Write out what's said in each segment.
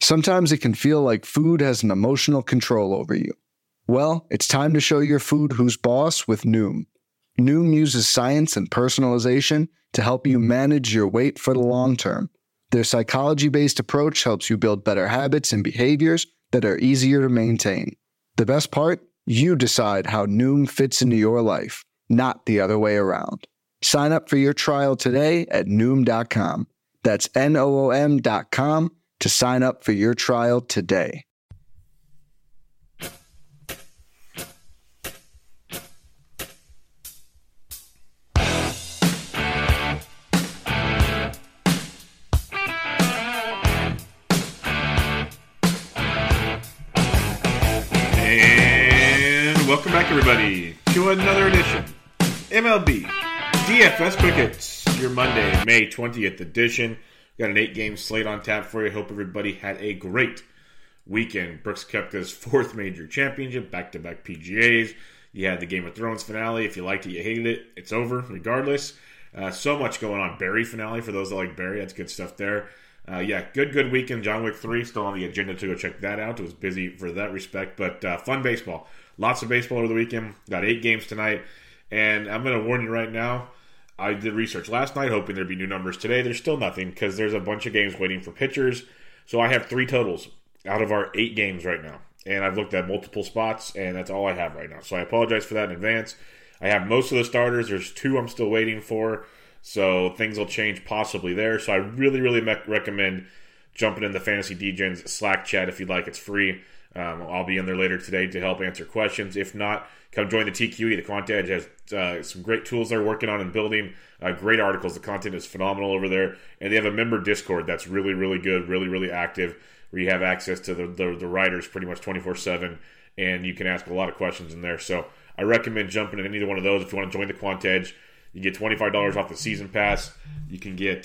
Sometimes it can feel like food has an emotional control over you. Well, it's time to show your food who's boss with Noom. Noom uses science and personalization to help you manage your weight for the long term. Their psychology-based approach helps you build better habits and behaviors that are easier to maintain. The best part? You decide how Noom fits into your life, not the other way around. Sign up for your trial today at Noom.com. That's Noom.com to sign up for your trial today. Welcome back, everybody, to another edition MLB DFS Quick Hits, your Monday, May 20th edition. Got an 8-game slate on tap for you. Hope everybody had a great weekend. Brooks kept his 4th major championship, back-to-back PGAs. You had the Game of Thrones finale. If you liked it, you hated it. It's over, regardless. So much going on. Barry finale, for those that like Barry. That's good stuff there. Good weekend. John Wick 3 still on the agenda to go check that out. It was busy for that respect, but fun baseball. Lots of baseball over the weekend. Got 8 games tonight. And I'm going to warn you right now, I did research last night, hoping there'd be new numbers today. There's still nothing because there's a bunch of games waiting for pitchers. So I have 3 totals out of our 8 games right now. And I've looked at multiple spots, and that's all I have right now. So I apologize for that in advance. I have most of the starters. There's 2 I'm still waiting for. So things will change possibly there. So I really recommend jumping in the Fantasy DGens Slack chat if you'd like. It's free. I'll be in there later today to help answer questions. If not, come join the TQE. The Quant Edge has some great tools they're working on and building. Great articles. The content is phenomenal over there. And they have a member Discord that's really good, really active, where you have access to the writers pretty much 24/7, and you can ask a lot of questions in there. So I recommend jumping in either one of those. If you want to join the Quant Edge, you get $25 off the season pass. You can get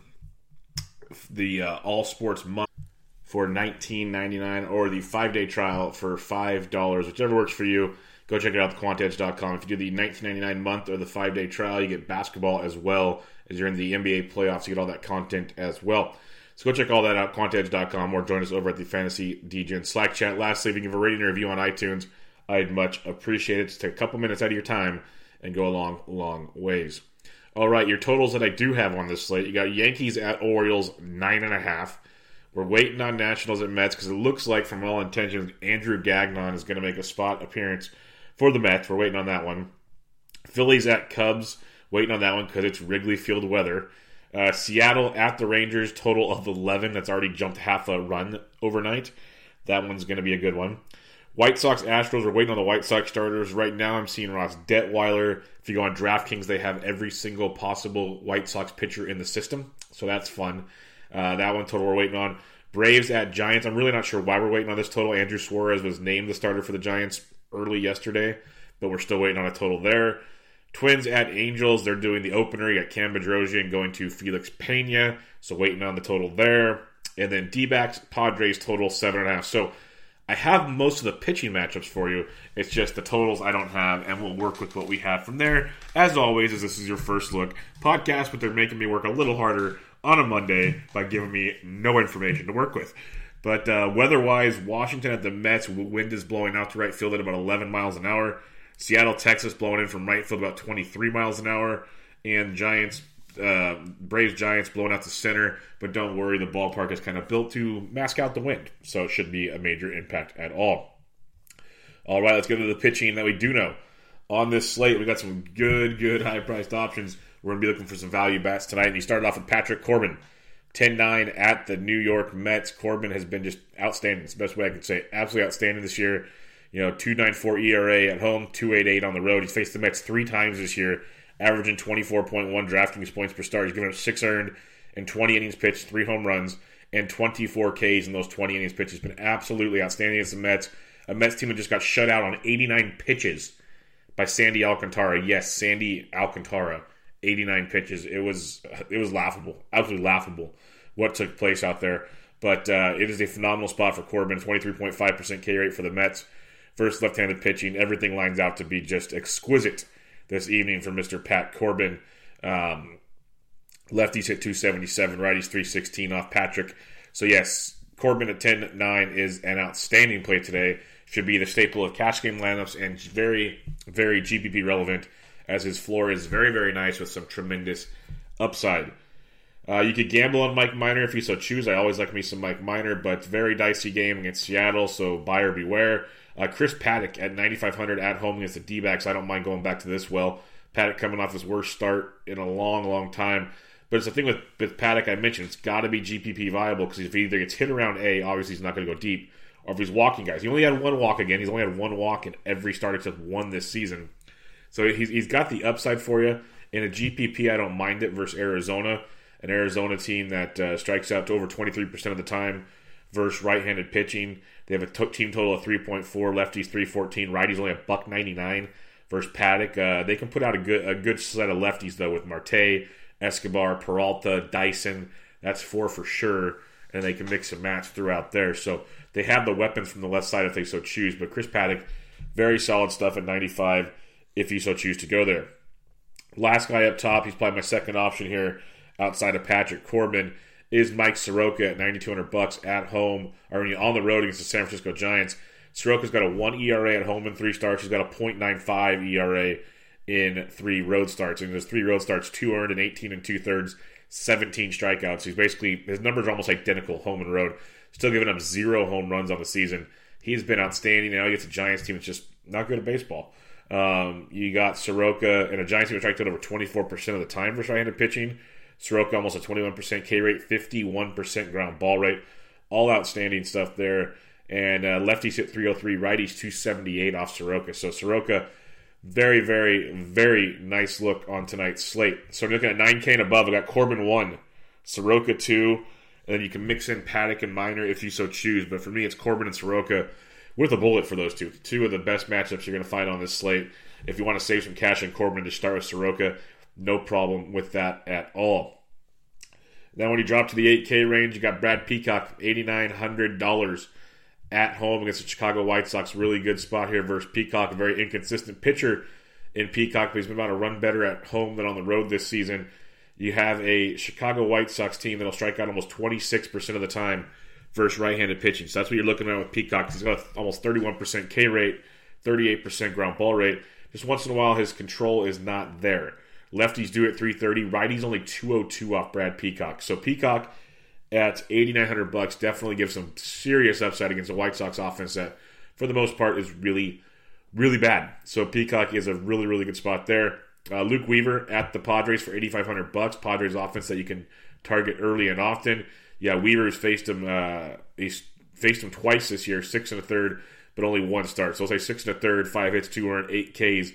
the All Sports Month for $19.99 or the 5-day trial for $5, whichever works for you. Go check it out at thequantedge.com. If you do the $19.99 month or the 5-day trial, you get basketball as well as you're in the NBA playoffs. You get all that content as well. So go check all that out, quantedge.com, or join us over at the Fantasy DGen Slack chat. Lastly, if you can give a rating and review on iTunes, I'd much appreciate it. Just take a couple minutes out of your time and go a long ways. All right, your totals that I do have on this slate. You got Yankees at Orioles, 9.5. We're waiting on Nationals at Mets because it looks like, from all intentions, Andrew Gagnon is going to make a spot appearance for the Mets. We're waiting on that one. Phillies at Cubs, waiting on that one because it's Wrigley Field weather. Seattle at the Rangers, total of 11. That's already jumped half a run overnight. That one's going to be a good one. White Sox Astros, we're waiting on the White Sox starters. Right now I'm seeing Ross Detweiler. If you go on DraftKings, they have every single possible White Sox pitcher in the system. So that's fun. That one total we're waiting on. Braves at Giants. I'm really not sure why we're waiting on this total. Andrew Suarez was named the starter for the Giants early yesterday, but we're still waiting on a total there. Twins at Angels. They're doing the opener. You got Cam Bedrosian going to Felix Pena, so waiting on the total there. And then D-backs, Padres total 7.5. So I have most of the pitching matchups for you. It's just the totals I don't have, and we'll work with what we have from there. As always, as this is your first look podcast, but they're making me work a little harder on a Monday by giving me no information to work with. But weather-wise, Washington at the Mets, wind is blowing out to right field at about 11 miles an hour. Seattle, Texas blowing in from right field about 23 miles an hour. And Braves, Giants blowing out to center. But don't worry, the ballpark is kind of built to mask out the wind. So it shouldn't be a major impact at all. All right, let's get into the pitching that we do know. On this slate, we got some good high-priced options. We're going to be looking for some value bats tonight. And you started off with Patrick Corbin, 10-9 at the New York Mets. Corbin has been just outstanding. It's the best way I can say it. Absolutely outstanding this year. 2.94 ERA at home, 2.88 on the road. He's faced the Mets 3 times this year, averaging 24.1 DraftKings points per start. He's given up 6 earned in 20 innings pitched, 3 home runs, and 24 Ks in those 20 innings pitched. He's been absolutely outstanding against the Mets. A Mets team that just got shut out on 89 pitches by Sandy Alcantara. Yes, Sandy Alcantara. 89 pitches. It was laughable. Absolutely laughable what took place out there. But it is a phenomenal spot for Corbin. 23.5% K rate for the Mets. First left-handed pitching. Everything lines out to be just exquisite this evening for Mr. Pat Corbin. Lefties hit 277. Righties 316 off Patrick. So yes, Corbin at 10-9 is an outstanding play today. Should be the staple of cash game lineups and very, very GPP relevant, as his floor is very, very nice with some tremendous upside. You could gamble on Mike Minor if you so choose. I always like me some Mike Minor, but very dicey game against Seattle, so buyer beware. Chris Paddock at 9,500 at home against the D-backs. I don't mind going back to this well. Paddock coming off his worst start in a long, long time. But it's the thing with Paddock I mentioned. It's got to be GPP viable because if he either gets hit around A, obviously he's not going to go deep, or if he's walking guys. He only had one walk again. He's only had one walk in every start except one this season. So he's got the upside for you. In a GPP, I don't mind it versus Arizona. An Arizona team that strikes out to over 23% of the time versus right-handed pitching. They have a team total of 3.4, lefties 314, righties only a $1.99 versus Paddock. They can put out a good set of lefties, though, with Marte, Escobar, Peralta, Dyson. That's 4 for sure, and they can mix and match throughout there. So they have the weapons from the left side if they so choose. But Chris Paddock, very solid stuff at 95 if you so choose to go there. Last guy up top, he's probably my second option here outside of Patrick Corbin, is Mike Soroka at $9,200 at home, or on the road against the San Francisco Giants. Soroka's got a 1 ERA at home in 3 starts. He's got a .95 ERA in 3 road starts. And those 3 road starts, 2 earned and 18 2/3, 17 strikeouts. His numbers are almost identical home and road. Still giving up 0 home runs on the season. He's been outstanding. Now he gets a Giants team that's just not good at baseball. You got Soroka and a Giants team that strikes out over 24% of the time versus right-handed pitching. Soroka almost a 21% K rate, 51% ground ball rate. All outstanding stuff there. And lefties hit 303, righties 278 off Soroka. So Soroka, very, very, very nice look on tonight's slate. So I'm looking at 9K and above. I got Corbin 1, Soroka 2, and then you can mix in Paddock and Minor if you so choose. But for me, it's Corbin and Soroka with a bullet for those two. 2 of the best matchups you're going to find on this slate. If you want to save some cash in Corbin to start with Soroka, no problem with that at all. Then when you drop to the 8K range, you got Brad Peacock, $8,900 at home against the Chicago White Sox. Really good spot here versus Peacock, a very inconsistent pitcher in Peacock, but he's been about to run better at home than on the road this season. You have a Chicago White Sox team that'll strike out almost 26% of the time versus right-handed pitching. So that's what you're looking at with Peacock. He's got almost 31% K rate, 38% ground ball rate. Just once in a while, his control is not there. Lefties do at 330. Righties only 202 off Brad Peacock. So Peacock at $8,900 definitely gives some serious upside against the White Sox offense that, for the most part, is really, really bad. So Peacock is a really, really good spot there. Luke Weaver at the Padres for $8,500. Padres offense that you can target early and often. Yeah, Weaver's faced him. He's faced him twice this year, 6 1/3, but only 1 start. So I'll say 6 1/3, 5 hits, 2 earned, 8 Ks.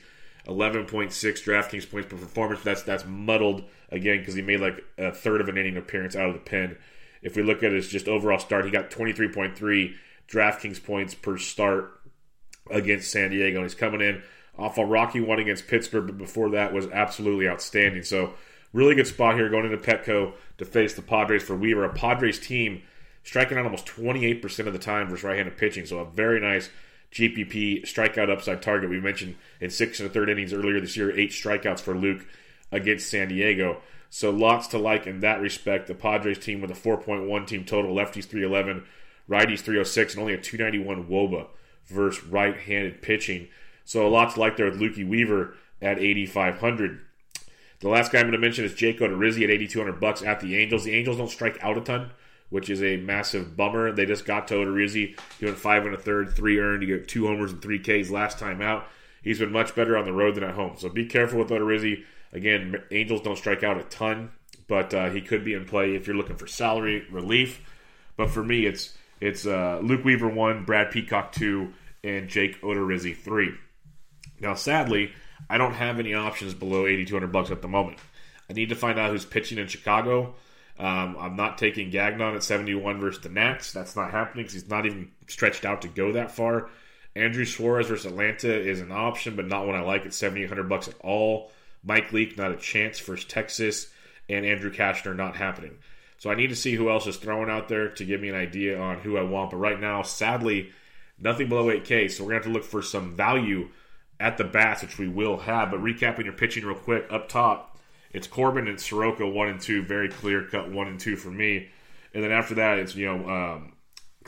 11.6 DraftKings points per performance. That's muddled again because he made like a third of an inning appearance out of the pen. If we look at his just overall start, he got 23.3 DraftKings points per start against San Diego. And he's coming in off a rocky one against Pittsburgh, but before that was absolutely outstanding. So really good spot here going into Petco to face the Padres for Weaver. A Padres team striking out almost 28% of the time versus right-handed pitching. So a very nice GPP strikeout upside target. We mentioned in 6 1/3 innings earlier this year, 8 strikeouts for Luke against San Diego. So lots to like in that respect. The Padres team with a 4.1 team total, lefties 311, righties 306, and only a 291 WOBA versus right-handed pitching. So a lot to like there with Lukey Weaver at 8,500. The last guy I'm going to mention is Jake Odorizzi at $8,200 at the Angels. The Angels don't strike out a ton, which is a massive bummer. They just got to Odorizzi. He went 5 1/3, 3 earned. He got 2 homers and 3 Ks last time out. He's been much better on the road than at home. So be careful with Odorizzi. Again, Angels don't strike out a ton, but he could be in play if you're looking for salary relief. But for me, it's Luke Weaver 1, Brad Peacock 2, and Jake Odorizzi 3. Now, sadly, I don't have any options below $8,200 at the moment. I need to find out who's pitching in Chicago. I'm not taking Gagnon at 71 versus the Nats. That's not happening because he's not even stretched out to go that far. Andrew Suarez versus Atlanta is an option, but not one I like at $7,800 at all. Mike Leake, not a chance versus Texas. And Andrew Cashner, not happening. So I need to see who else is throwing out there to give me an idea on who I want. But right now, sadly, nothing below 8K. So we're going to have to look for some value at the bats, which we will have. But recapping your pitching real quick, up top, it's Corbin and Soroka 1 and 2, very clear cut 1 and 2 for me. And then after that, it's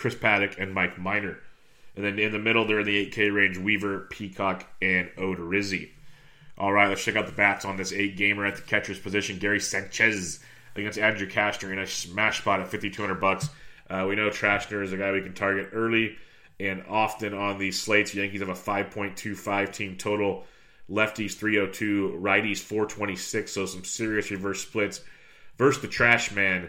Chris Paddock, and Mike Minor. And then in the middle, they're in the 8K range, Weaver, Peacock, and Odorizzi. All right, let's check out the bats on this 8-gamer at the catcher's position. Gary Sanchez against Andrew Cashner in a smash spot at $5,200. We know Trashner is a guy we can target early and often on these slates. Yankees have a 5.25 team total. Lefties 302, righties 426, so some serious reverse splits. Versus the trash man,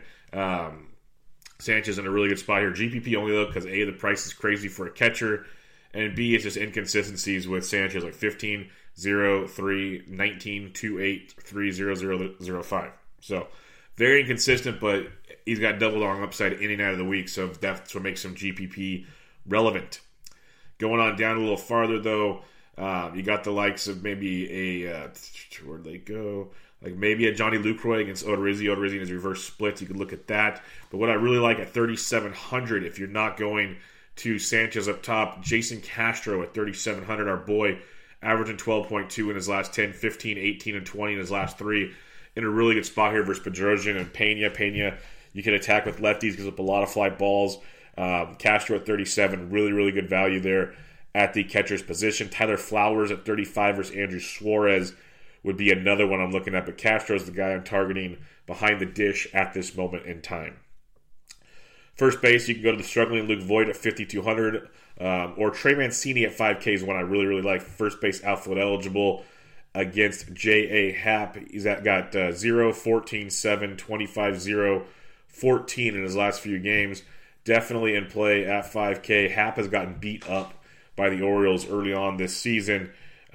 Sanchez in a really good spot here. GPP only though because A, the price is crazy for a catcher, and B, it's just inconsistencies with Sanchez, like 15, 0, 3, 19, 2, 8, 3, 0, 0, 0, 5. So very inconsistent, but he's got double on upside in and out of the week, so that's what makes him GPP relevant. Going on down a little farther though, you got the likes of maybe a where'd they go? Like maybe a Johnny Lucroy against Odorizzi. Odorizzi in his reverse splits. You could look at that. But what I really like at 3,700, if you're not going to Sanchez up top, Jason Castro at 3,700, our boy, averaging 12.2 in his last 10, 15, 18, and 20 in his last 3. In a really good spot here versus Bedrosian and Pena. Pena, you can attack with lefties, gives up a lot of fly balls. Castro at 37, really, really good value there at the catcher's position. Tyler Flowers at 35 versus Andrew Suarez would be another one I'm looking at, but Castro is the guy I'm targeting behind the dish at this moment in time. First base, you can go to the struggling Luke Voigt at 5,200, or Trey Mancini at 5K is one I really, really like. First base outfield eligible against J.A. Happ. He's got 0, 14, 7, 25, 0, 14 in his last few games. Definitely in play at 5K. Happ has gotten beat up by the Orioles early on this season.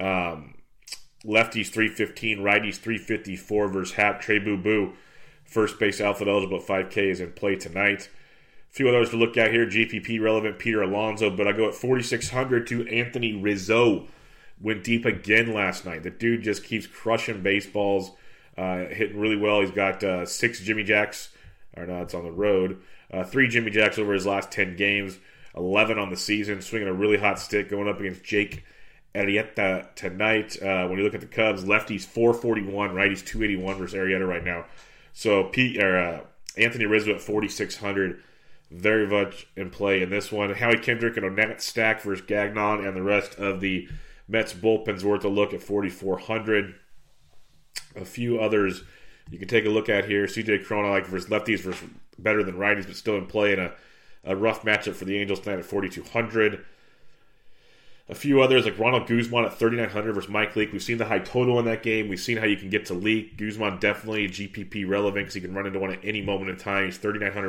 Lefties 315, righties 354 versus Happ. Trey Boo Boo, first base outfield eligible at 5K, is in play tonight. A few others to look at here. GPP relevant, Peter Alonso, but I go at 4,600 to Anthony Rizzo. Went deep again last night. The dude just keeps crushing baseballs, hitting really well. He's got 6 Jimmy Jacks, or no, it's on the road. 3 Jimmy Jacks over his last 10 games, 11 on the season, swinging a really hot stick, going up against Jake Arrieta tonight. When you look at the Cubs, lefties 441, righties 281 versus Arrieta right now. So Anthony Rizzo at 4,600, very much in play in this one. Howie Kendrick and O'Neill stack versus Gagnon, and the rest of the Mets bullpen's worth a look at 4,400. A few others you can take a look at here. CJ Cron, I like versus lefties versus better than righties, but still in play in a rough matchup for the Angels tonight at 4,200. A few others like Ronald Guzman at 3,900 versus Mike Leake. We've seen the high total in that game. We've seen how you can get to Leake. Guzman definitely GPP relevant because he can run into one at any moment in time. He's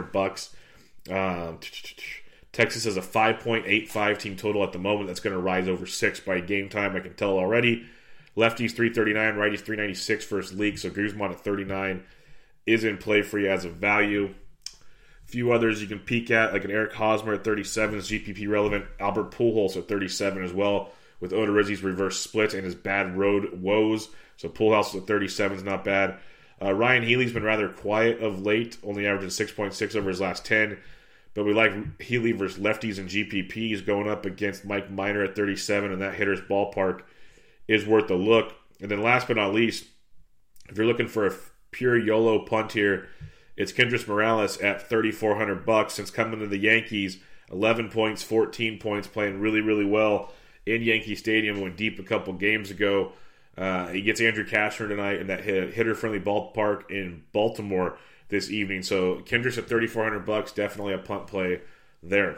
$3,900. Texas has a 5.85 team total at the moment. That's going to rise over 6 by game time. I can tell already. Lefties 339, righties 396 versus Leake. So Guzman at 39 is in play for you as a value. Few others you can peek at, like an Eric Hosmer at 37 is GPP relevant. Albert Pujols at 37 as well, with Odorizzi's reverse split and his bad road woes. So Pujols at 37 is not bad. Ryan Healy's been rather quiet of late, only averaging 6.6 over his last 10. But we like Healy versus lefties and GPPs going up against Mike Minor at 37, and that hitter's ballpark is worth a look. And then last but not least, if you're looking for a pure YOLO punt here, it's Kendrys Morales at $3,400. Since coming to the Yankees, 11 points, 14 points, playing really, really well in Yankee Stadium. Went deep a couple games ago. He gets Andrew Cashner tonight in that hitter-friendly ballpark in Baltimore this evening. So Kendrys at $3,400, definitely a punt play there.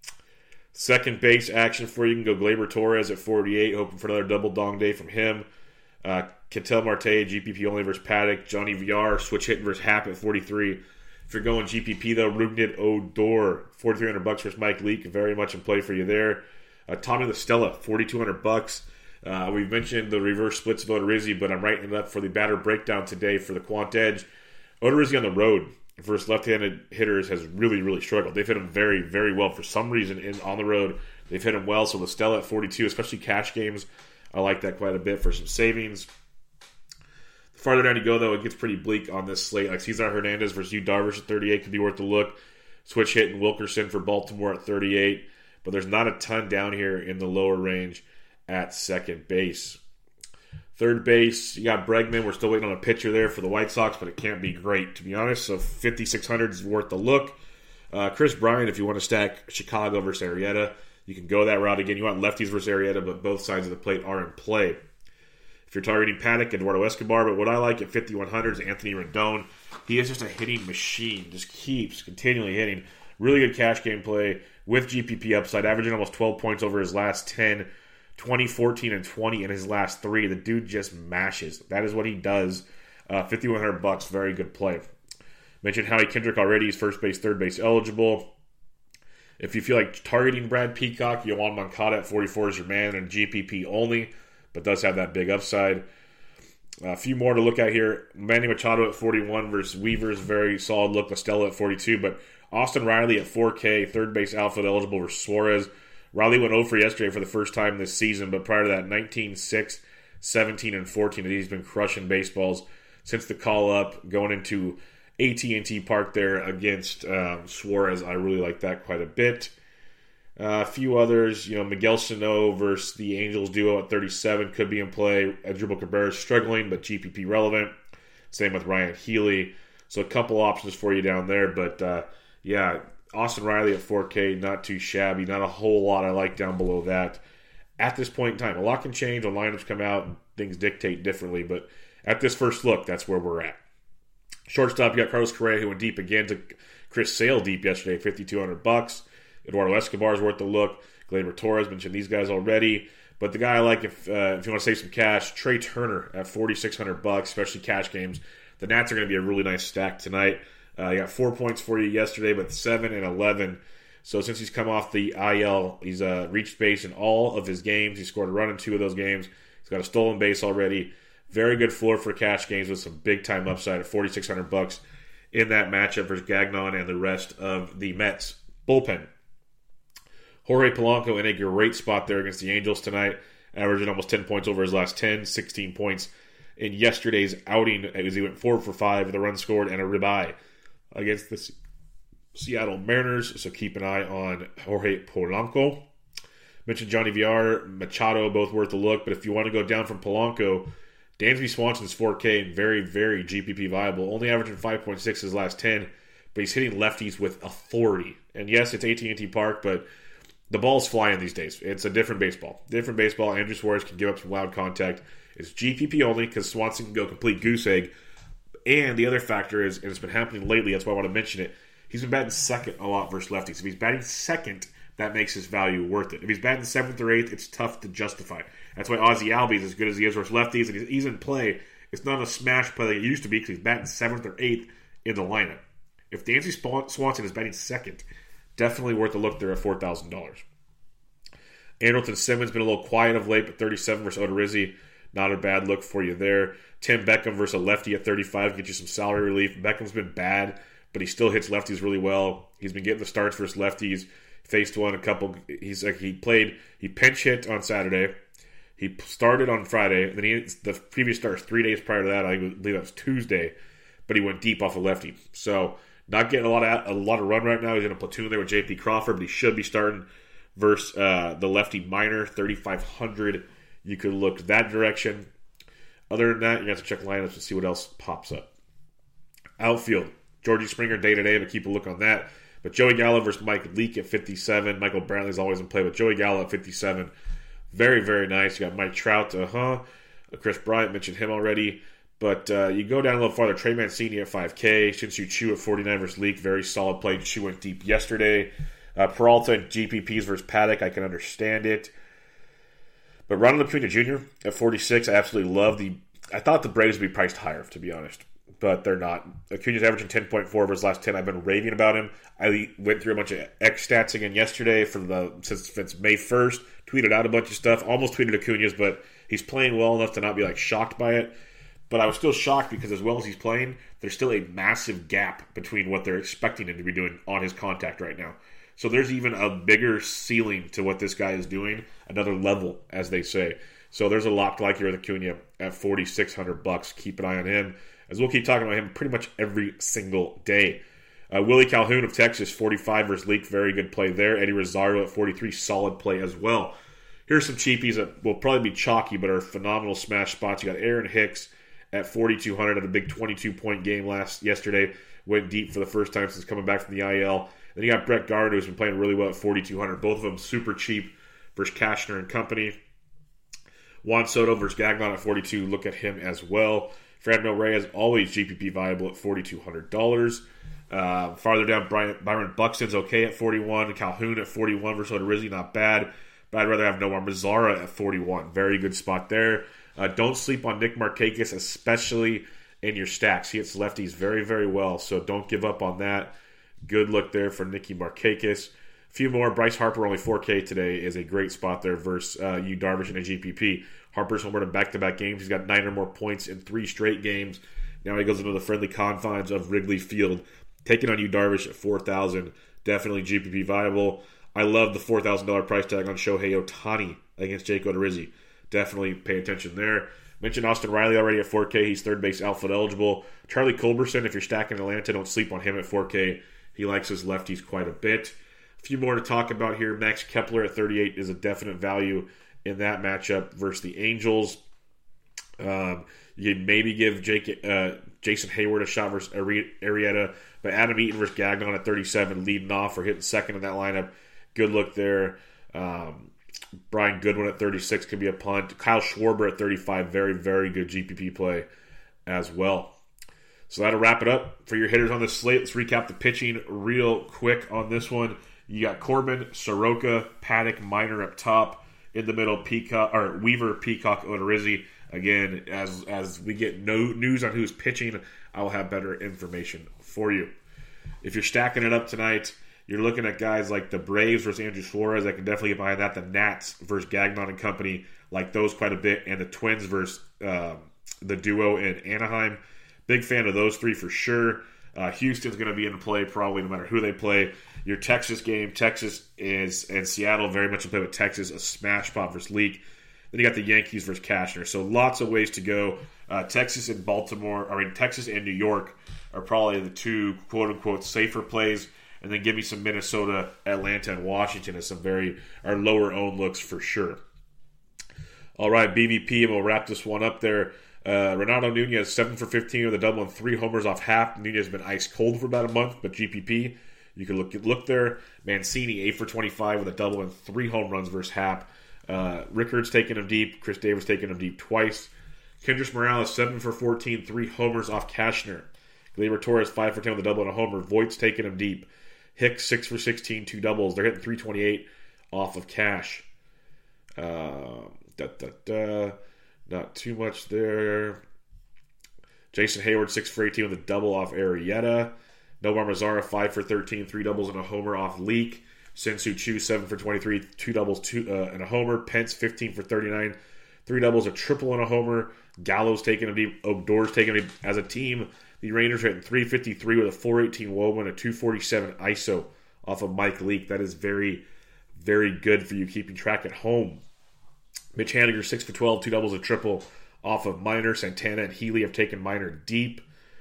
Second base action for you can go Gleyber Torres at 48, hoping for another double dong day from him. Ketel Marte, GPP only versus Paddock. Johnny VR, switch hitting versus Happ at 43. If you're going GPP though, Rougned Odor, $4,300 versus Mike Leake, very much in play for you there. Tommy La Stella, $4,200. We've mentioned the reverse splits of Odorizzi, but I'm writing it up for the batter breakdown today for the Quant Edge. Odorizzi on the road versus left-handed hitters has really, really struggled. They've hit him very, very well for some reason on the road. They've hit him well, so La Stella at 42, especially cash games. I like that quite a bit for some savings. The farther down you go, though, it gets pretty bleak on this slate. Like Cesar Hernandez versus Yu Darvish at 38 could be worth a look. Switch hitting Wilkerson for Baltimore at 38. But there's not a ton down here in the lower range at second base. Third base, you got Bregman. We're still waiting on a pitcher there for the White Sox, but it can't be great, to be honest. So 5,600 is worth a look. Chris Bryant, if you want to stack Chicago versus Arrieta, you can go that route again. You want lefties versus Arrieta, but both sides of the plate are in play. If you're targeting Paddock, Eduardo Escobar, but what I like at 5,100 is Anthony Rendon. He is just a hitting machine, just keeps continually hitting. Really good cash game play with GPP upside, averaging almost 12 points over his last 10, 20, 14, and 20 in his last 3. The dude just mashes. That is what he does. $5,100, very good play. Mentioned Howie Kendrick already. He's first base, third base eligible. If you feel like targeting Brad Peacock, Yoan Moncada at 44 is your man, and GPP only, but does have that big upside. A few more to look at here. Manny Machado at 41 versus Weavers, very solid look. Costello at 42, but Austin Riley at 4K, third base outfield eligible versus Suarez. Riley went 0 for yesterday for the first time this season, but prior to that, 19, 6, 17, and 14. He's been crushing baseballs since the call-up, going into AT&T Park there against Suarez. I really like that quite a bit. A few others, Miguel Sano versus the Angels duo at 37 could be in play. Dribble Cabrera is struggling, but GPP relevant. Same with Ryan Healy. So a couple options for you down there. But, Austin Riley at 4K, not too shabby. Not a whole lot I like down below that. At this point in time, a lot can change when lineups come out and things dictate differently. But at this first look, that's where we're at. Shortstop, you got Carlos Correa, who went deep again to Chris Sale deep yesterday, $5,200. Eduardo Escobar is worth a look. Gleyber Torres, mentioned these guys already. But the guy I like, if you want to save some cash, Trey Turner at $4,600, especially cash games. The Nats are going to be a really nice stack tonight. He got 4 points for you yesterday, but 7 and 11. So since he's come off the IL, he's reached base in all of his games. He scored a run in 2 of those games. He's got a stolen base already. Very good floor for cash games with some big-time upside at $4,600 in that matchup versus Gagnon and the rest of the Mets bullpen. Jorge Polanco in a great spot there against the Angels tonight, averaging almost 10 points over his last 10, 16 points in yesterday's outing as he went 4 for 5 with a run scored and a ribeye against the Seattle Mariners. So keep an eye on Jorge Polanco. Mentioned Johnny VR, Machado, both worth a look, but if you want to go down from Polanco, Dansby Swanson's 4K and very, very GPP viable. Only averaging 5.6 his last 10, but he's hitting lefties with authority. And yes, it's AT&T Park, but the ball's flying these days. It's a different baseball. Different baseball. Andrew Suarez can give up some loud contact. It's GPP only because Swanson can go complete goose egg. And the other factor is, and it's been happening lately, that's why I want to mention it, he's been batting second a lot versus lefties. If he's batting second, that makes his value worth it. If he's batting 7th or 8th, it's tough to justify. That's why Ozzie Albies, as good as he is versus lefties, and he's in play, it's not a smash play like it used to be because he's batting 7th or 8th in the lineup. If Dansby Swanson is batting second, definitely worth a look there at $4,000. Andrelton Simmons been a little quiet of late, but 37 versus Odorizzi, not a bad look for you there. Tim Beckham versus a lefty at 35, get you some salary relief. Beckham's been bad, but he still hits lefties really well. He's been getting the starts versus lefties. Faced one a couple. He pinch hit on Saturday. He started on Friday. And then the previous starts 3 days prior to that, I believe that was Tuesday, but he went deep off a lefty. So not getting a lot of run right now. He's in a platoon there with J.P. Crawford, but he should be starting versus the lefty Minor, 3,500. You could look that direction. Other than that, you have to check lineups and see what else pops up. Outfield, Georgie Springer day-to-day, but keep a look on that. But Joey Gallo versus Mike Leake at 57. Michael Brantley's always in play, but Joey Gallo at 57. Very, very nice. You got Mike Trout, Chris Bryant, mentioned him already. But you go down a little farther. Trey Mancini at 5K. Shin-Soo Choo at 49 versus Leake. Very solid play. Choo went deep yesterday. Peralta and GPPs versus Paddock. I can understand it. But Ronald Acuna Jr. at 46. I absolutely love I thought the Braves would be priced higher, to be honest. But they're not. Acuna's averaging 10.4 over his last 10. I've been raving about him. I went through a bunch of X stats again yesterday since May 1st. Tweeted out a bunch of stuff. Almost tweeted Acuna's, but he's playing well enough to not be shocked by it. But I was still shocked because as well as he's playing, there's still a massive gap between what they're expecting him to be doing on his contact right now. So there's even a bigger ceiling to what this guy is doing, another level, as they say. So there's a lot to like here with Acuna at $4,600. Keep an eye on him, as we'll keep talking about him pretty much every single day. Willie Calhoun of Texas, 45 versus Leake, very good play there. Eddie Rosario at 43, solid play as well. Here's some cheapies that will probably be chalky, but are phenomenal smash spots. You got Aaron Hicks at 4,200 at a big 22-point game yesterday. Went deep for the first time since coming back from the IL. Then you got Brett Gardner, who's been playing really well at 4,200. Both of them super cheap versus Cashner and company. Juan Soto versus Gagnon at 42. Look at him as well. Franmil Reyes, always GPP viable at $4,200. Farther down, Byron Buxton's okay at 41. Calhoun at 41 versus Odorizzi, not bad. But I'd rather have Nomar Mazara at 41. Very good spot there. Don't sleep on Nick Markakis, especially in your stacks. He hits lefties very, very well, so don't give up on that. Good look there for Nicky Markakis. A few more. Bryce Harper, only 4K today, is a great spot there versus Yu Darvish in a GPP. Harper's homered in back-to-back games. He's got 9 or more points in 3 straight games. Now he goes into the friendly confines of Wrigley Field. Taking on Yu Darvish at 4,000, definitely GPP viable. I love the $4,000 price tag on Shohei Ohtani against Jake Odorizzi. Definitely pay attention there. Mentioned Austin Riley already at 4K. He's third base outfield eligible. Charlie Culberson, if you're stacking Atlanta, don't sleep on him at 4K. He likes his lefties quite a bit. A few more to talk about here. Max Kepler at 38 is a definite value in that matchup versus the Angels. You maybe give Jason Hayward a shot versus Arrieta, but Adam Eaton versus Gagnon at 37, leading off or hitting second in that lineup. Good look there. Brian Goodwin at 36 could be a punt. Kyle Schwarber at 35, very, very good GPP play as well. So that'll wrap it up for your hitters on this slate. Let's recap the pitching real quick on this one. You got Corbin, Soroka, Paddock, Minor up top. In the middle, Weaver, Peacock, Odorizzi. Again, as we get news on who's pitching, I will have better information for you. If you're stacking it up tonight, you're looking at guys like the Braves versus Andrew Suarez. I can definitely get behind that. The Nats versus Gagnon and company, like those quite a bit. And the Twins versus the duo in Anaheim. Big fan of those three for sure. Houston's going to be in play probably no matter who they play. Your Texas game, Texas is, and Seattle very much in play with Texas, a smash spot versus Leak. Then you got the Yankees versus Cashner. So lots of ways to go. Texas and Texas and New York are probably the two quote-unquote safer plays. And then give me some Minnesota, Atlanta, and Washington as some our lower-owned looks for sure. All right, BVP, and we'll wrap this one up there. Renato Nunez, 7 for 15 with a double and 3 homers off half. Nunez has been ice cold for about a month, but GPP, you can look there. Mancini, 8 for 25 with a double and 3 home runs versus Hap. Rickards taking him deep. Chris Davis taking him deep twice. Kendrys Morales, 7 for 14, 3 homers off Cashner. Gleyber Torres, 5 for 10 with a double and a homer. Voigt's taking him deep. Hicks, 6 for 16, 2 doubles. They're hitting 328 off of Cash. Not too much there. Jason Hayward, 6 for 18 with a double off Arrieta. Nomar Mazara, 5 for 13, 3 doubles and a homer off Leak. Sensu Chu, 7 for 23, 2 doubles and a homer. Pence, 15 for 39, 3 doubles, a triple and a homer. Gallo's taking him deep. Odor's taking him deep. As a team, the Rangers are hitting 353 with a 418 WOBA and a 247 ISO off of Mike Leake. That is very, very good for you keeping track at home. Mitch Haniger, 6 for 12, 2 doubles, a triple off of Minor. Santana and Healy have taken Minor deep.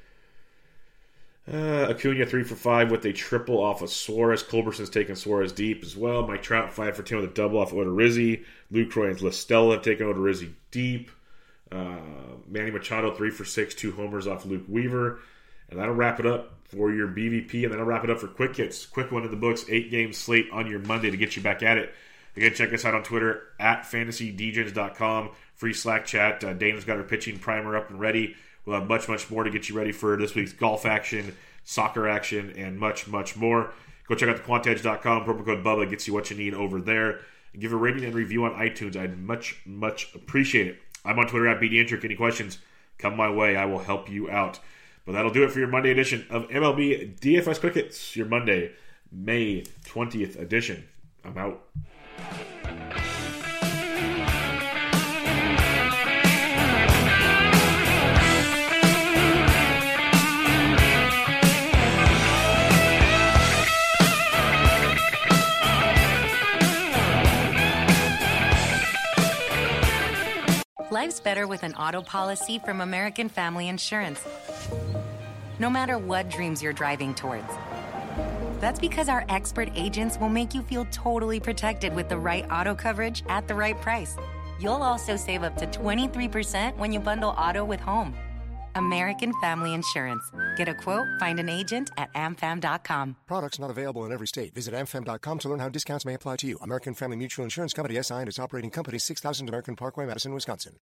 Acuna, 3 for 5 with a triple off of Suarez. Culberson's taken Suarez deep as well. Mike Trout, 5 for 10 with a double off of Odorizzi. Lucroy and Listella have taken Odorizzi deep. Manny Machado, 3 for 6, 2 homers off Luke Weaver. And that'll wrap it up for your BVP, and that'll wrap it up for Quick Hits. Quick one in the books, 8-game slate on your Monday to get you back at it. Again, check us out on Twitter, at FantasyDJs.com. Free Slack chat. Dana's got her pitching primer up and ready. We'll have much, much more to get you ready for this week's golf action, soccer action, and much, much more. Go check out thequantedge.com. Promo code Bubba gets you what you need over there. And give a rating and review on iTunes. I'd much, much appreciate it. I'm on Twitter at BDintric. Any questions, come my way. I will help you out. But that'll do it for your Monday edition of MLB DFS Quick Hits, your Monday, May 20th edition. I'm out. Life's better with an auto policy from American Family Insurance. No matter what dreams you're driving towards. That's because our expert agents will make you feel totally protected with the right auto coverage at the right price. You'll also save up to 23% when you bundle auto with home. American Family Insurance. Get a quote, find an agent at amfam.com. Products not available in every state. Visit amfam.com to learn how discounts may apply to you. American Family Mutual Insurance Company, SI and its operating company, 6000 American Parkway, Madison, Wisconsin.